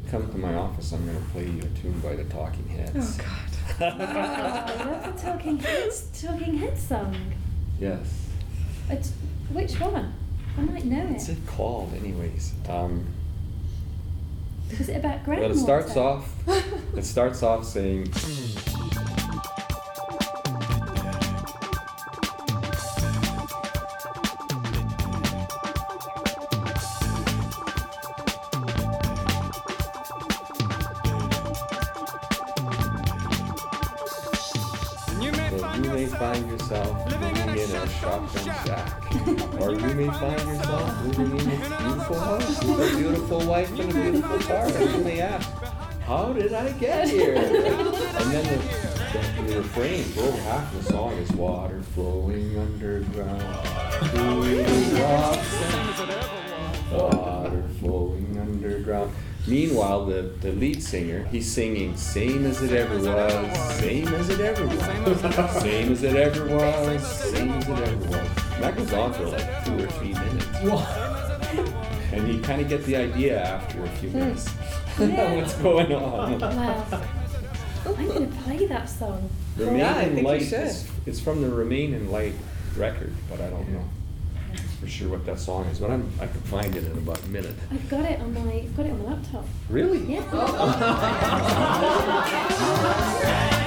come to my office, I'm gonna play you a tune by the Talking Heads. Oh, God. That's a Talking Heads song. Yes. It's, which one? I might know What's it called anyways? Was it about groundwater? Well, it starts off saying, you may find yourself living in a shotgun shack. Or you may find yourself living in a beautiful house with a beautiful wife and a beautiful car. And you may ask, how did I get here? And then the refrain for over half of the song is water flowing underground. Through the rocks and water flowing underground. Meanwhile, the lead singer, he's singing, same as it ever was, same as it ever was, same as it ever was, same as it ever was. And that goes on for like 2 or 3 minutes. And you kind of get the idea after a few minutes what's going on. Wow. I'm going to play that song. Remain Yeah, I in think Light. you should. It's from the Remain in Light record, but I don't know for sure what that song is. But I can find it in about a minute. I've got it on my laptop. Really? Yeah.